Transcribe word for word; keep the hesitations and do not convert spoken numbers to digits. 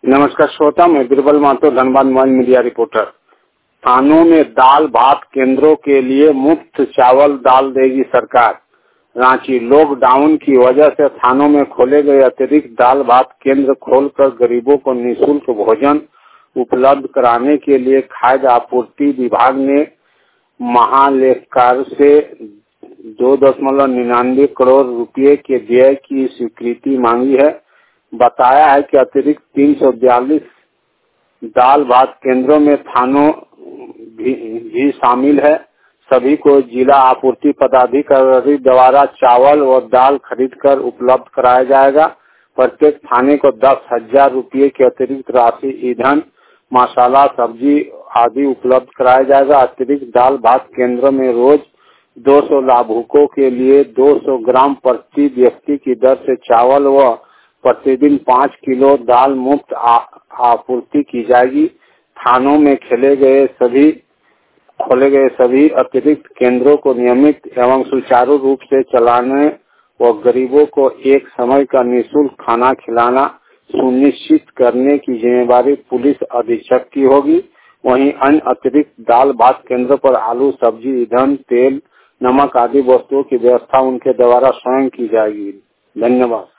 नमस्कार श्रोता, मैं Birbal Mahto, Dhanbad mobile media reporter. थानों में दाल भात केंद्रों के लिए मुफ्त चावल दाल देगी सरकार। रांची। लॉकडाउन की वजह से थानों में खोले गए अतिरिक्त दाल भात केंद्र खोलकर गरीबों को निःशुल्क भोजन उपलब्ध कराने के लिए खाद्य आपूर्ति विभाग ने महालेखाकार से दो दशमलव निन्यानवे करोड़ रुपए के व्यय की स्वीकृति मांगी है। बताया है कि अतिरिक्त तीन सौ बयालीस दाल भात केंद्रों में थानों भी, भी शामिल है। सभी को जिला आपूर्ति पदाधिकारी द्वारा चावल और दाल खरीदकर उपलब्ध कराया जाएगा। प्रत्येक थाने को दस हजार रूपये के अतिरिक्त राशि ईंधन, मसाला, सब्जी आदि उपलब्ध कराया जाएगा। अतिरिक्त दाल भात केंद्र में रोज दो सौ लाभुकों के लिए दो सौ ग्राम प्रति व्यक्ति की दर से चावल व प्रतिदिन पाँच किलो दाल मुफ्त आपूर्ति की जाएगी। थानों में खेले गए सभी खोले गए सभी अतिरिक्त केंद्रों को नियमित एवं सुचारू रूप से चलाने व गरीबों को एक समय का निःशुल्क खाना खिलाना सुनिश्चित करने की जिम्मेदारी पुलिस अधीक्षक की होगी। वहीं अन्य अतिरिक्त दाल भात केंद्रों पर आलू, सब्जी, ईंधन, तेल, नमक आदि वस्तुओं की व्यवस्था उनके द्वारा स्वयं की जाएगी। धन्यवाद।